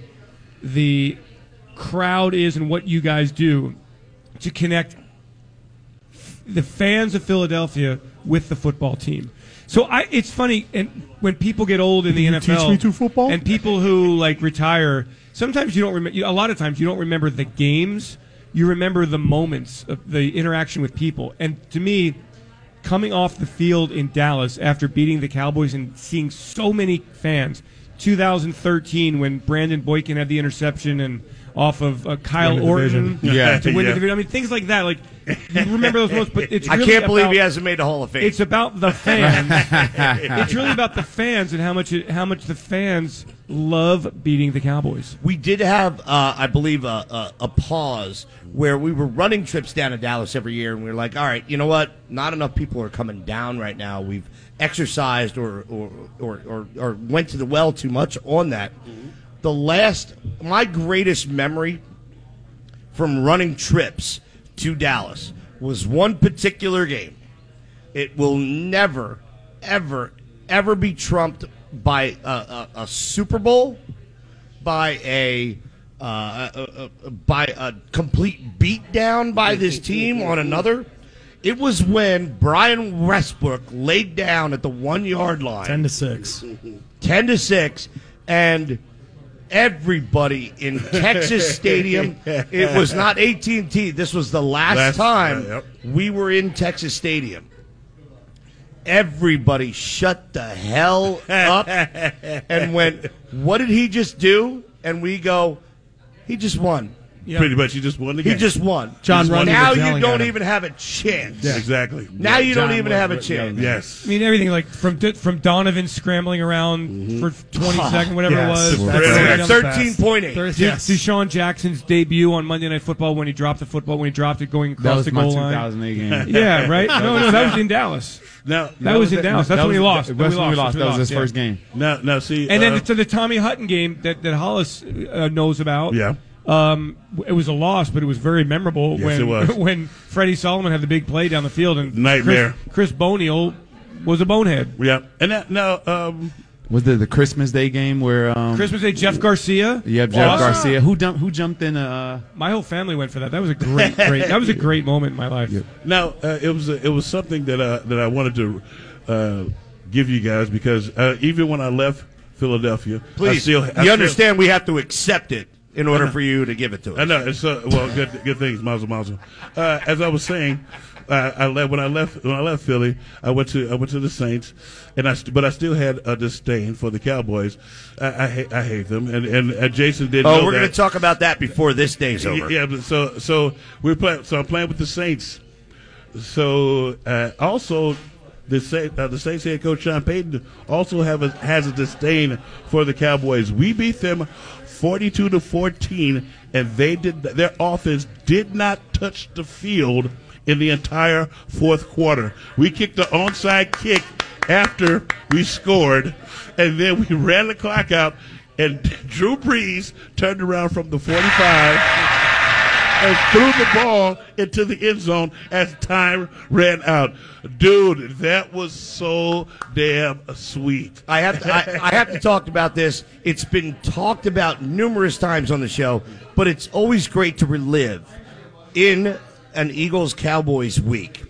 the crowd is and what you guys do to connect the fans of Philadelphia with the football team. So I, it's funny, and when people get old in the you N F L, teach me to football? and people who like retire, sometimes you don't remember. A lot of times you don't remember the games. You remember the moments of the interaction with people. And to me, coming off the field in Dallas after beating the Cowboys and seeing so many fans, two thousand thirteen when Brandon Boykin had the interception and off of uh, Kyle Win the Orton division. Yeah. to win Yeah. the division. I mean, things like that. Like you remember those moments, but it's I really can't believe about- he hasn't made the Hall of Fame. It's about the fans. It's really about the fans and how much it, how much the fans love beating the Cowboys. We did have, uh, I believe, a, a, a pause where we were running trips down to Dallas every year, and we were like, all right, you know what? Not enough people are coming down right now. We've exercised or or, or, or, or went to the well too much on that. The last, my greatest memory from running trips to Dallas was one particular game. It will never, ever, ever be trumped by a, a, a Super Bowl, by a, uh, a, a by a complete beatdown by this team on another. It was when Brian Westbrook laid down at the one yard line, Ten to six. ten to six, and everybody in Texas Stadium. It was not A T and T. This was the last, Last- time uh, yep. we were in Texas Stadium. Everybody shut the hell up and went, what did he just do? And we go, he just won. Pretty much, he just won the game. He just won. John Runyon Now was you yelling don't at him. even have a chance. Yeah, exactly. Now you John don't even was have a yelling chance. at him. Yes. I mean, everything like from from Donovan scrambling around for twenty seconds, whatever Yes. it was. That's That's right. right on the thirteen pass. point eight. There's- De- Yes. Deshaun Jackson's debut on Monday Night Football when he dropped the football, when he dropped it going That across was the my goal two line. thousand eight game. Yeah, right? No, no, that was in Dallas. Now, That was in Dallas. That's that when we was- lost. That's When we when we lost. lost. That was his yeah. first game. now, now, see, And uh, then to the Tommy Hutton game that, that Hollis uh, knows about. Yeah. Um, it was a loss, but it was very memorable Yes, when it was. when Freddie Solomon had the big play down the field and Nightmare. Chris, Chris Boniel was a bonehead. Yeah, and that, now um, Was it the Christmas Day game where um, Christmas Day, Jeff Garcia. Yeah, Jeff Awesome. Garcia. Who dumped, Who jumped in? Uh, My whole family went for that. That was a great, great. That was a great moment in my life. now uh, it was a, it was something that uh, that I wanted to uh, give you guys because uh, even when I left Philadelphia, I Please, still, I you still, understand we have to accept it in order for you to give it to us. I know. It's uh, well, good, good things, Mazel Mazel. Uh, as I was saying, uh, I left when I left when I left Philly. I went to I went to the Saints, and I st- but I still had a disdain for the Cowboys. I I, hate, I hate them, and and uh, Jason didn't. Oh, know we're that. going to talk about that before this day's over. Yeah, but so so we're playing. So I'm playing with the Saints. So uh, also. The Saints, uh, the Saints head coach Sean Payton also have a, has a disdain for the Cowboys. We beat them forty-two to fourteen, and they did their offense did not touch the field in the entire fourth quarter. We kicked the onside kick after we scored, and then we ran the clock out. And Drew Brees turned around from the forty-five. And threw the ball into the end zone as time ran out. Dude, that was so damn sweet. I have to, I, I have to talk about this. It's been talked about numerous times on the show, but it's always great to relive in an Eagles Cowboys week.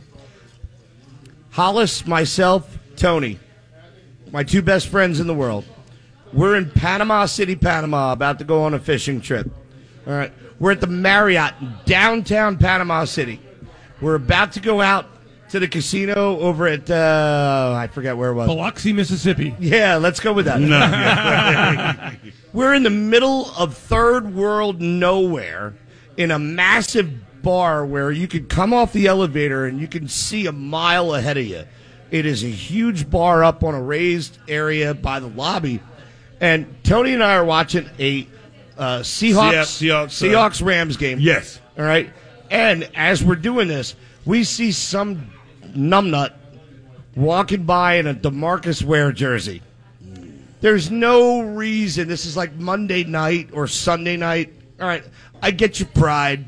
Hollis, myself, Tony, my two best friends in the world, we're in Panama City, Panama, about to go on a fishing trip. All right. We're at the Marriott in downtown Panama City. We're about to go out to the casino over at, uh, I forget where it was. Biloxi, Mississippi. Yeah, let's go with that. No, yeah. We're in the middle of third world nowhere in a massive bar where you can come off the elevator and you can see a mile ahead of you. It is a huge bar up on a raised area by the lobby. And Tony and I are watching a Uh, Seahawks, Seahawks, uh, Seahawks Rams game. Yes. All right. And as we're doing this, we see some numbnut walking by in a DeMarcus Ware jersey. There's no reason. This is like Monday night or Sunday night. All right. I get your pride.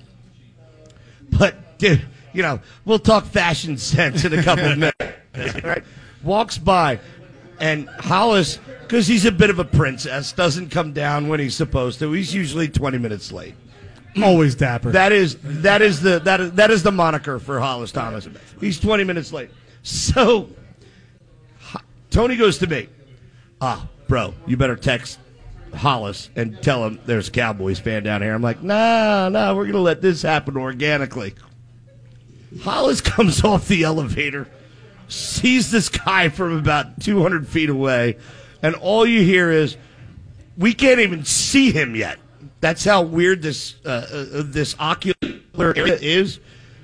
But, dude, you know, we'll talk fashion sense in a couple of minutes. All right. Walks by. And Hollis, because he's a bit of a princess, doesn't come down when he's supposed to. He's usually twenty minutes late. Always dapper. That is that is the that is, that is the moniker for Hollis Thomas. He's twenty minutes late. So Tony goes to me. Ah, bro, you better text Hollis and tell him there's a Cowboys fan down here. I'm like, nah, nah, we're gonna let this happen organically. Hollis comes off the elevator, sees this guy from about two hundred feet away, and all you hear is, we can't even see him yet. That's how weird this uh, uh, this ocular area is.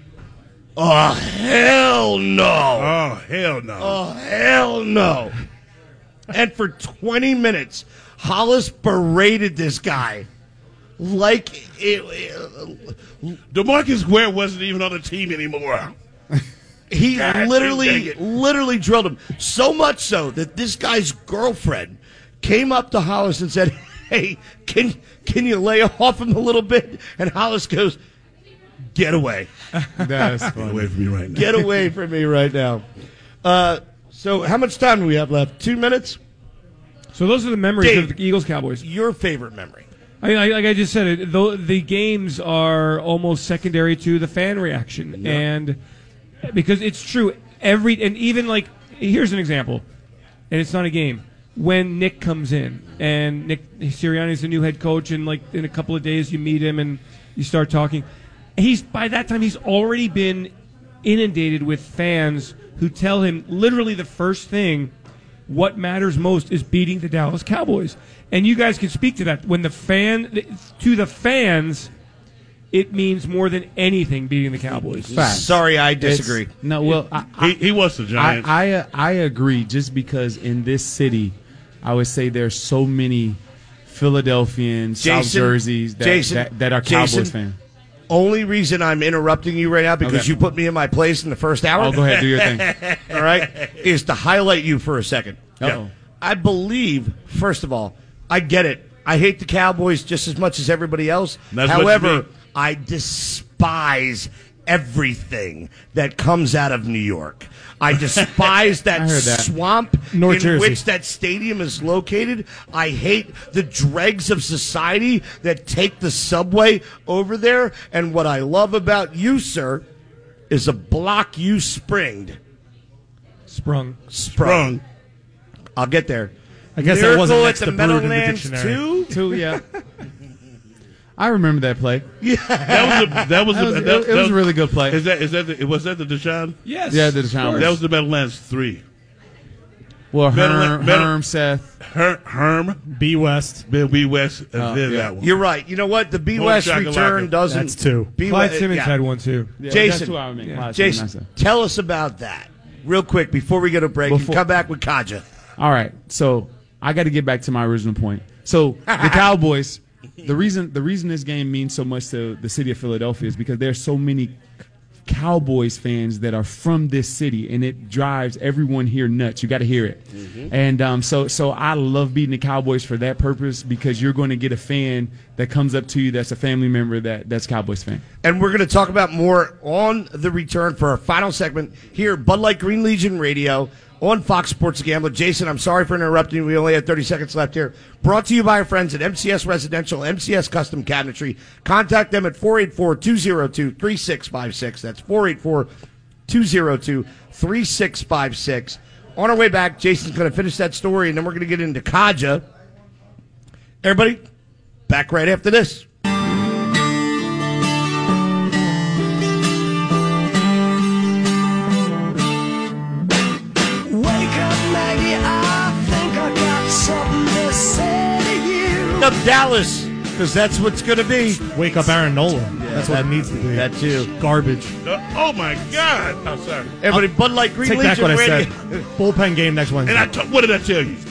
Oh, hell no. Oh, hell no. Oh, hell no. And for twenty minutes, Hollis berated this guy like it, it, DeMarcus Ware wasn't even on the team anymore. He God, dang literally, it. literally drilled him. So much so that this guy's girlfriend came up to Hollis and said, hey, can can you lay off him a little bit? And Hollis goes, get away. That's Get funny. away from me right now. Get away from me right now. Uh, so how much time do we have left? Two minutes? So those are the memories Dave. of the Eagles Cowboys. Your favorite memory? I, I, like I just said, it, the, the games are almost secondary to the fan reaction, and because it's true, every and even like here's an example, and it's not a game. When Nick comes in, and Nick Sirianni is the new head coach, and like in a couple of days you meet him and you start talking, he's by that time he's already been inundated with fans who tell him literally the first thing. What matters most is beating the Dallas Cowboys. And you guys can speak to that. When the fan, to the fans, it means more than anything beating the Cowboys. Fact. Sorry, I disagree. It's- no, well, I, I, He, he wants the Giants. I, I I agree. Just because in this city, I would say there's so many Philadelphians, South Jason, Jerseys that, Jason, that, that are Cowboys Jason, fans. Only reason I'm interrupting you right now because Okay. you put me in my place in the first hour. Oh, go ahead, do your thing. All right, is to highlight you for a second. Uh-oh. I believe, first of all, I get it. I hate the Cowboys just as much as everybody else. That's what you However, mean. I despise everything that comes out of New York. I despise that, I heard that. swamp North in Jersey. which that stadium is located. I hate the dregs of society that take the subway over there. And what I love about you, sir, is a block you springed. Sprung. Sprung. I'll get there. I guess that Miracle wasn't at next the to Brood in the Meadowlands dictionary. too? Two, yeah. I remember that play. That was a, that was, That a, was- that, it- it was a really good play. Is that is that the, was that the Deshaun? Yes. Yeah, the Deshaun. That was the Meadowlands three. Well, Metal- Herm, Metal- Herm, Seth. Her, Herm, B West. Bill B West, and Uh, then yeah. that one. You're right. You know what? The B Boom West shakalaka. return doesn't. That's two. B Clyde West- Simmons yeah. had one too. Yeah, Jason. that's who I would make. Clyde Jason, Simmons, tell us about that real quick before we go to break. Before- and come back with Kaja. All right, so I got to get back to my original point. So the Cowboys, the reason the reason this game means so much to the city of Philadelphia is because there's so many Cowboys fans that are from this city, and it drives everyone here nuts. You got to hear it, and um, so so I love beating the Cowboys for that purpose because you're going to get a fan that comes up to you that's a family member that that's a Cowboys fan. And we're going to talk about more on the return for our final segment here, Bud Light Green Legion Radio on Fox Sports Gambler. Jason, I'm sorry for interrupting you. We only have thirty seconds left here. Brought to you by our friends at M C S Residential, M C S Custom Cabinetry. Contact them at four eight four, two oh two, three six five six. That's four eight four, two oh two, three six five six. On our way back, Jason's going to finish that story, and then we're going to get into Kaja. Everybody, back right after this. Wake up, Maggie, I think I got something to say to you. Up Dallas, because that's what's going to be. Wake up Aaron Nolan. That's what that- it needs to be. that too. Garbage. Uh, oh my God! I'm sorry. Everybody, Bud Light Green Take back Legion what I Radio. said. Bullpen game next Wednesday. And I t- what did I tell you?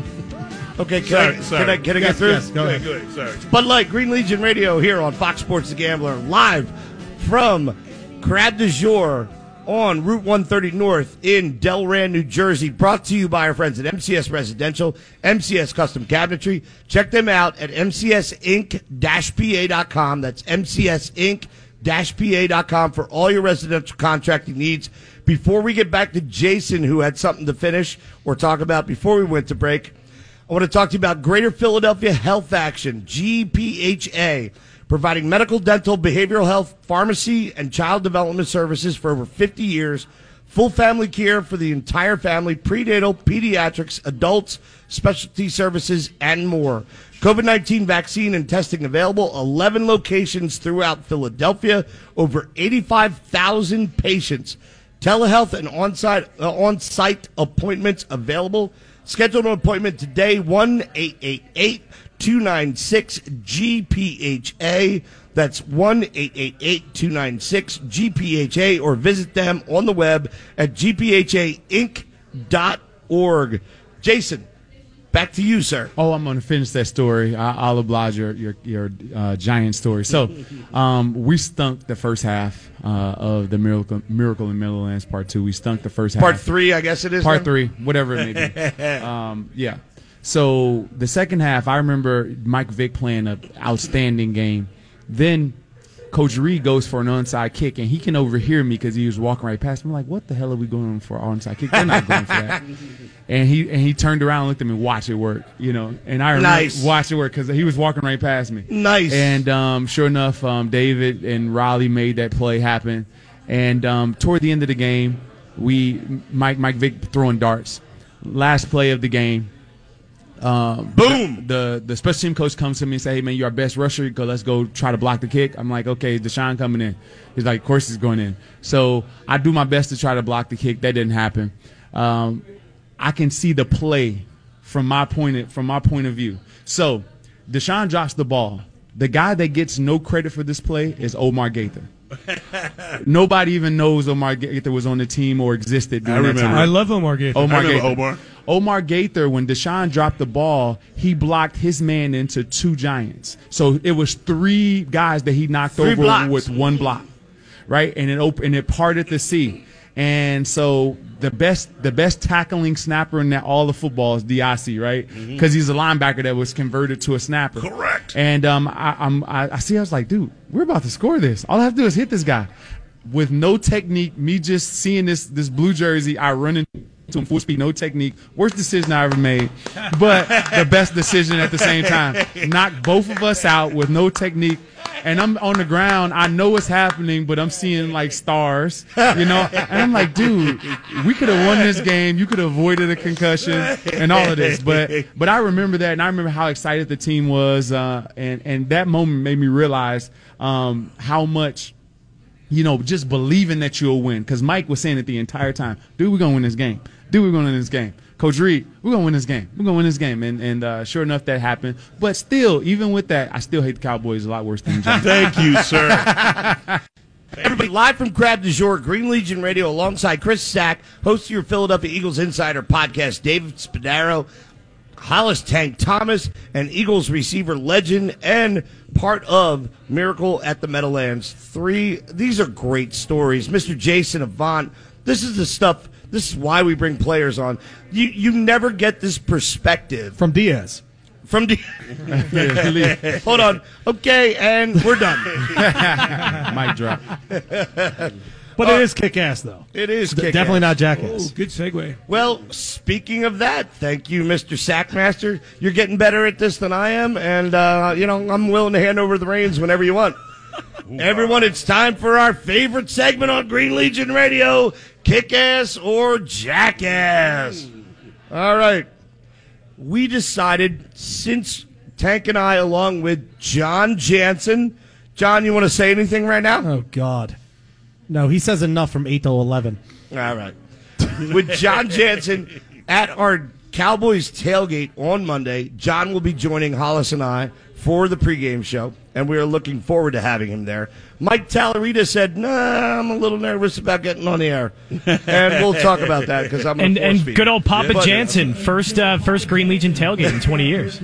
Okay, can Sorry, I, sorry. can I, can I Yes, get through? yes, go Go ahead. ahead. Go ahead. Sorry. Bud Light Green Legion Radio here on Fox Sports The Gambler, live from Crab du Jour on Route one thirty North in Delran, New Jersey. Brought to you by our friends at M C S Residential, M C S Custom Cabinetry. Check them out at M C S Inc P A dot com. That's M C S Inc P A dot com for all your residential contracting needs. Before we get back to Jason, who had something to finish or talk about before we went to break, I want to talk to you about Greater Philadelphia Health Action, G P H A, providing medical, dental, behavioral health, pharmacy, and child development services for over fifty years. Full family care for the entire family, prenatal, pediatrics, adults, specialty services, and more. COVID nineteen vaccine and testing available, eleven locations throughout Philadelphia, over eighty-five thousand patients. Telehealth and on-site, uh, on-site appointments available. Schedule an appointment today, one eight eight eight, two nine six, G P H A. That's one eight eight eight, two nine six, G P H A, or visit them on the web at G P H A inc dot org. Jason, back to you, sir. Oh, I'm going to finish that story. I, I'll oblige your your, your uh, giant story. So, um, we stunk the first half uh, of the Miracle Miracle in Meadowlands Part Two. We stunk the first Part half. three, I guess it is. Part then? three, whatever it may be. um, yeah. So the second half, I remember Mike Vick playing an outstanding game. Then Coach Reed goes for an onside kick, and he can overhear me because he was walking right past me. I'm like, what the hell are we going for an onside kick? They're not going for that. And he and he turned around and looked at me, watch it work, you know. And I remember Nice. watch it work because he was walking right past me. Nice. And um, sure enough, um, David and Raleigh made that play happen. And um, toward the end of the game, we Mike Mike Vick throwing darts. Last play of the game. Um, Boom! The, the the special team coach comes to me and say, "Hey man, you're our best rusher. Go, let's go try to block the kick." I'm like, "Okay, Deshaun coming in." He's like, "Of course he's going in." So I do my best to try to block the kick. That didn't happen. Um, I can see the play from my point of, from my point of view. So Deshaun drops the ball. The guy that gets no credit for this play is Omar Gaither. Nobody even knows Omar Gaither was on the team or existed during I that remember. time. I love Omar Gaither. Omar I remember Gaither. Omar. Omar Gaither, when Deshaun dropped the ball, he blocked his man into two Giants. So it was three guys that he knocked Three over blocks. with one block, right? And it op- and it parted the sea. And so the best the best tackling snapper in that, all the football is D I C, right? Because he's a linebacker that was converted to a snapper. Correct. And um, I, I'm, I, I see, I was like, dude, we're about to score this. All I have to do is hit this guy. with no technique, me just seeing this this blue jersey, I run into him full speed, no technique. Worst decision I ever made, but the best decision at the same time. Knocked both of us out with no technique. And I'm on the ground. I know what's happening, but I'm seeing like stars, you know. And I'm like, dude, we could have won this game. You could have avoided a concussion and all of this. But but I remember that, and I remember how excited the team was, uh, and and that moment made me realize um, how much, you know, just believing that you'll win. Because Mike was saying it the entire time, dude, we're gonna win this game. Dude, we're gonna win this game. Coach Reed, we're going to win this game. We're going to win this game. And, and uh, sure enough, that happened. But still, even with that, I still hate the Cowboys a lot worse than John. Thank you, sir. Everybody, live from Crab du Jour, Green Legion Radio, alongside Chris Sack, host of your Philadelphia Eagles Insider podcast, David Spadaro, Hollis Tank Thomas, and Eagles receiver legend and part of Miracle at the Meadowlands. Three, these are great stories. Mister Jason Avant, this is the stuff. This is why we bring players on. You you never get this perspective. From Diaz. From Diaz. Hold on. Okay, and we're done. Mic drop. But it is kick-ass, though. It is D- kick-ass. Definitely not jackass. Oh, good segue. Well, speaking of that, thank you, Mister Sackmaster. You're getting better at this than I am, and, uh, you know, I'm willing to hand over the reins whenever you want. Everyone, it's time for our favorite segment on Green Legion Radio, Kick-Ass or Jackass. All right. We decided, since Tank and I, along with John Jansen, John, you want to say anything right now? Oh, God. No, he says enough from eight to eleven. All right. With John Jansen at our Cowboys tailgate on Monday, John will be joining Hollis and I for the pregame show, and we are looking forward to having him there. Mike Talarita said, nah, I'm a little nervous about getting on the air. And we'll talk about that because I'm And, a force and feed. good old Papa But- Jansen, first uh, first Green Legion tailgate in twenty years.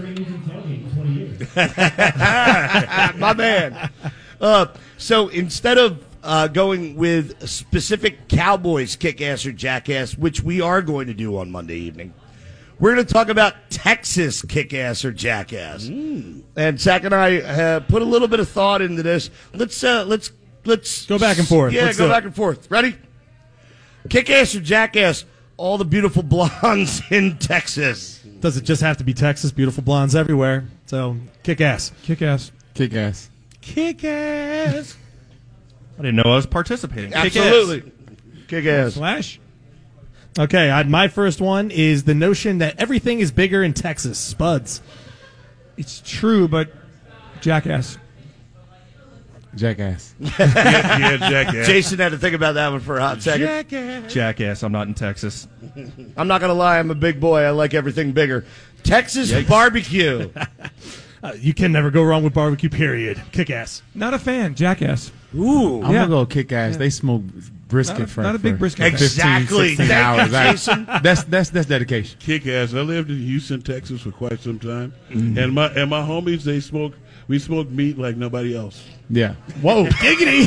My man. Uh, so instead of uh, going with specific Cowboys kick-ass or jackass, which we are going to do on Monday evening, we're going to talk about Texas kick-ass or jackass. Mm. And Zach and I have put a little bit of thought into this. Let's uh, let's let's Go back and forth. Yeah, Let's go do it. back and forth. Ready? Kick-ass or jackass? All the beautiful blondes in Texas. Does it just have to be Texas? Beautiful blondes everywhere. So, kick-ass. Kick-ass. Kick-ass. Kick-ass. I didn't know I was participating. Absolutely. Kick-ass. Flash. Okay, I, my first one is the notion that everything is bigger in Texas. Spuds. It's true, but jackass. Jackass. yeah, yeah, jackass. Jason had to think about that one for a hot second. Jackass. Jackass. I'm not in Texas. I'm not going to lie, I'm a big boy. I like everything bigger. Texas barbecue. Uh, you can never go wrong with barbecue, period. Kick-ass. Not a fan. Jackass. Ooh. I'm Yeah. gonna go kick-ass. They smoke brisket Not a- for not a big for brisket fan. fifteen, Exactly. sixteen Thank you, hours. I- Jason. that's that's that's dedication. Kick ass. I lived in Houston, Texas for quite some time. And my and my homies, they smoke we smoke meat like nobody else. Yeah. Whoa. Giggity.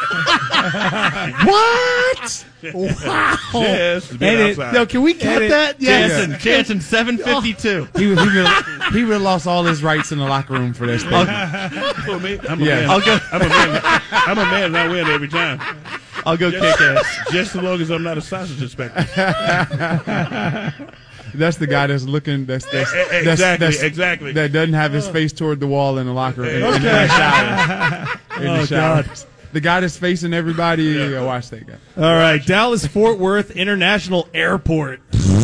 What? Wow. Yes, been Edit. outside. Yo, can we cut Edit. that? Jansen. Jansen. seven fifty-two. He would he would he would have lost all his rights in the locker room for this thing. For me, I'm a Yeah. man. I'll go- I'm a man. I'm a man and I win every time. I'll go Just, kick ass. just as long as I'm not a sausage inspector. That's the guy that's looking. That's that's, E- e- that's, exactly, that's- exactly. That doesn't have his face toward the wall in the locker in, in the shower. In Oh, the shower. God. The guy that's facing everybody. Yeah. Watch that guy. All right, Dallas-Fort Worth International Airport.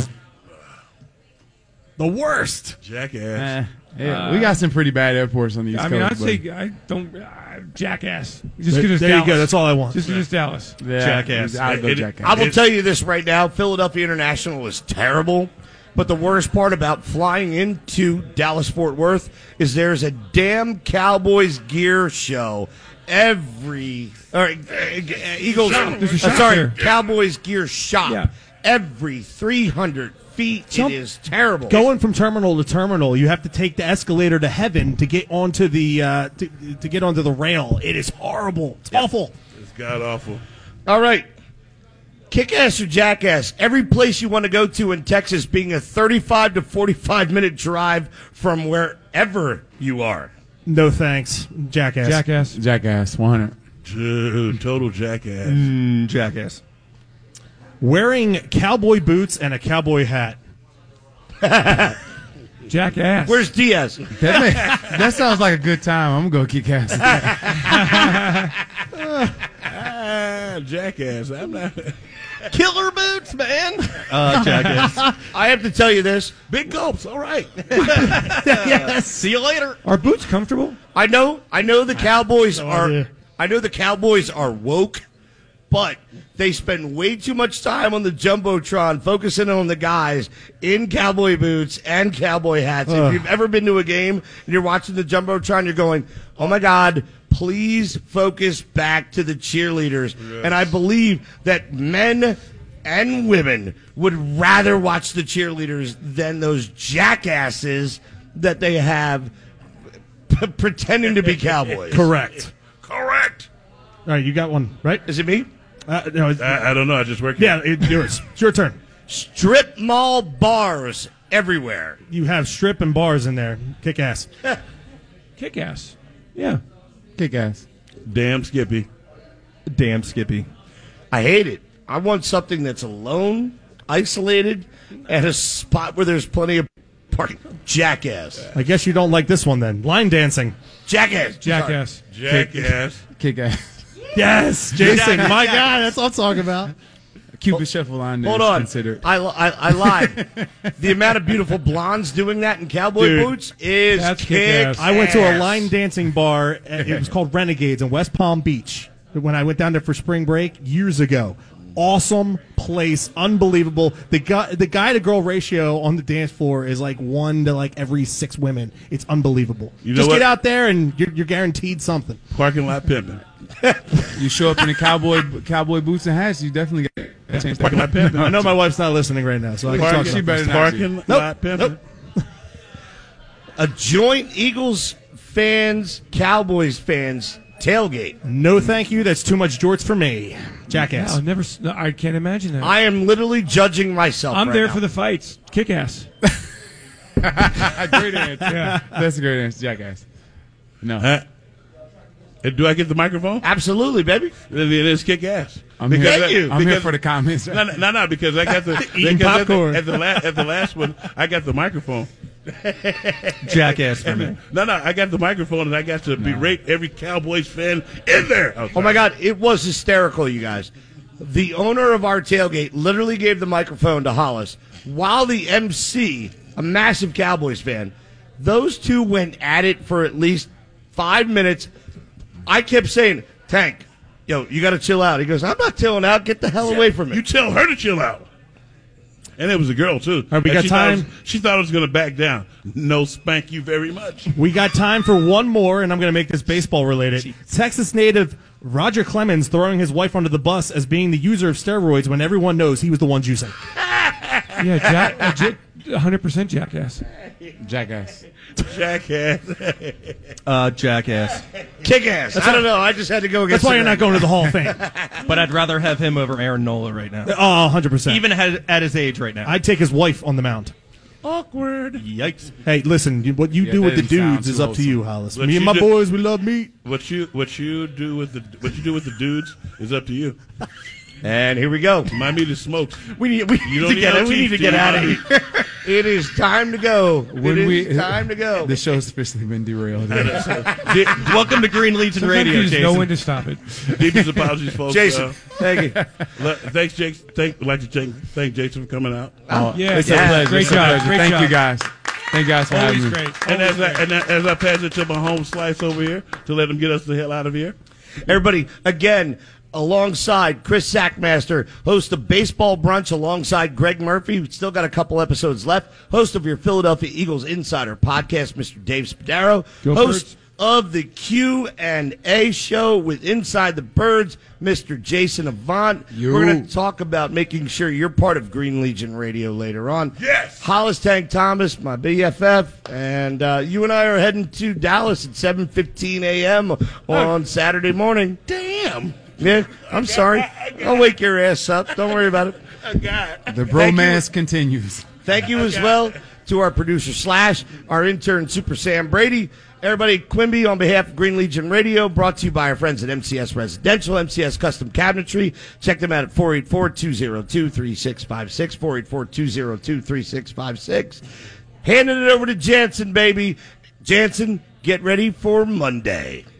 The worst. Jackass. Yeah, we got some pretty bad airports on the East I mean, I'd Coast. say I don't. Uh, jackass. Just There, because it's there Dallas. you go. That's all I want. Just because it's Dallas. but- yeah, Jackass. I'd go It- jackass. I will tell you this right now. Philadelphia International is terrible. But the worst part about flying into Dallas-Fort Worth is there's a damn Cowboys gear show every or, uh, uh, Eagles. There's a uh, shop sorry, there. Cowboys gear shop Yeah. every three hundred feet. Jump- It is terrible. Going from terminal to terminal, you have to take the escalator to heaven to get onto the uh, to, to get onto the rail. It is horrible. It's awful. It's god awful. All right. Kick-ass or jackass, every place you want to go to in Texas being a thirty-five to forty-five minute drive from wherever you are. No thanks, jackass. Jackass. Jackass. one hundred. Dude, total jackass. Mm, jackass. Wearing cowboy boots and a cowboy hat. Jackass. Where's Diaz? That, may, that sounds like a good time. I'm gonna go kick ass. Ah, jackass. I'm not. Killer boots, man. Uh, jackass. I have to tell you this. Big gulps. All right. Yes. See you later. Are boots comfortable? I know, I know the Cowboys no are. idea. I know the Cowboys are woke, but they spend way too much time on the jumbotron focusing on the guys in cowboy boots and cowboy hats. Ugh. If you've ever been to a game and you're watching the jumbotron, you're going, "Oh my God, please focus back to the cheerleaders." Yes. And I believe that men and women would rather watch the cheerleaders than those jackasses that they have p- pretending to be cowboys. Correct. Correct. All right, you got one, right? Is it me? Uh, no, it's, I, I don't know. I just worked. yeah, it's yours. It's your turn. Strip mall bars everywhere. You have strip and bars in there. Kick ass. Kick ass. Yeah. Kick ass. Damn Skippy. Damn Skippy. I hate it. I want something that's alone, isolated, and a spot where there's plenty of parking. Jackass. I guess you don't like this one then. Line dancing. Jackass. Jackass. Jackass. Kick ass. Yes, Jason. My God, that's what I'm talking about. Cupid shuffle line. Hold is on. Considered. I, I, I lied. The amount of beautiful blondes doing that in cowboy Dude, boots is that's kick kick-ass. I went to a ass. line dancing bar. uh, It was called Renegades in West Palm Beach. When I went down there for spring break years ago. Awesome place, unbelievable. The guy, the guy to girl ratio on the dance floor is like one to like every six women. It's unbelievable. You know Just what? get out there and you're, you're guaranteed something. Parking lot pimping. You show up in the cowboy cowboy boots and hats, you definitely get a chance. Parking lot pimping. I know my wife's not listening right now, so I can talk Parking, she about better this. not. parking Nope. lot pimping. Nope. A joint Eagles fans, Cowboys fans tailgate. No, thank you. That's too much jorts for me. Jackass. I'll never. s- no, I can't imagine that. I am literally judging myself. I'm right there now. for the fights. Kick ass. Great answer. Yeah. That's a great answer. Jackass. No. Huh? Uh, Do I get the microphone? Absolutely, baby. It is kick ass. I'm Because here. I- you. I'm here because- for the comments. No, no, no, no, because I got the Eating because at the- popcorn. at the, la- at the last one. I got the microphone. Jackass for me. No, no, I got the microphone and I got to berate every Cowboys fan in there. Oh my God, it was hysterical, you guys. The owner of our tailgate literally gave the microphone to Hollis while the M C, a massive Cowboys fan, those two went at it for at least five minutes. I kept saying, Tank, yo, you got to chill out. He goes, I'm not chilling out. Get the hell away from me. You tell her to chill out. And it was a girl too. right, we And got she thought I time? was- she thought I was going to back down. No, spank you very much. We got time for one more, and I'm going to make this baseball related. Texas native Roger Clemens throwing his wife under the bus as being the user of steroids when everyone knows he was the one juicing. Yeah, jack, uh, j- one hundred percent jackass. Jackass. Jackass. Uh, jackass. Kick ass. I don't know. I just had to go against That's why it you're right not going to the Hall of Fame. But I'd rather have him over Aaron Nola right now. Oh, one hundred percent. Even at, at his age right now. I'd take his wife on the mound. Awkward. Yikes. Hey, listen, you- what you Yeah, do that with the didn't sound dudes is too up to you, Hollis. What Me and you my do- boys, we love meat. What you what you do with the what you do with the dudes is up to you. And here we go. My meat is smoked. We need, we You need don't to need get no it. We need teeth, to get dude. out of here. It is time to go. When it is we- time to go. The show's officially been derailed. Di- Welcome to Green Legion Sometimes Radio, you just Jason. know when to stop it. Deepest apologies, folks. Jason, Uh, thank you. le- thanks, Jake. Thank, like to thank, thank Jason for coming out. Oh, Yeah, it's yeah, a pleasure. great It's a job, pleasure. great Thank job. you guys. Thank you guys for having Always me. great. And Always as I, great. and as I pass it to my home slice over here to let him get us the hell out of here. Everybody, again, alongside Chris Sackmaster, host of Baseball Brunch alongside Greg Murphy. We've still got a couple episodes left. Host of your Philadelphia Eagles Insider podcast, Mister Dave Spadaro. Go host Birds. of the Q and A show with Inside the Birds, Mister Jason Avant. Yo. We're going to talk about making sure you're part of Green Legion Radio later on. Yes. Hollis Tank Thomas, my B F F, and uh, you and I are heading to Dallas at seven fifteen a.m. on Saturday morning. Damn. Yeah, I'm sorry. I'll wake your ass up. Don't worry about it. I got. The bromance continues. Thank you as well to our producer Slash, our intern Super Sam Brady. Everybody, Quimby, on behalf of Green Legion Radio, brought to you by our friends at M C S Residential, M C S Custom Cabinetry. Check them out at four eight four, two oh two, three six five six, four eight four, two oh two, three six five six. Handing it over to Jansen, baby. Jansen, get ready for Monday.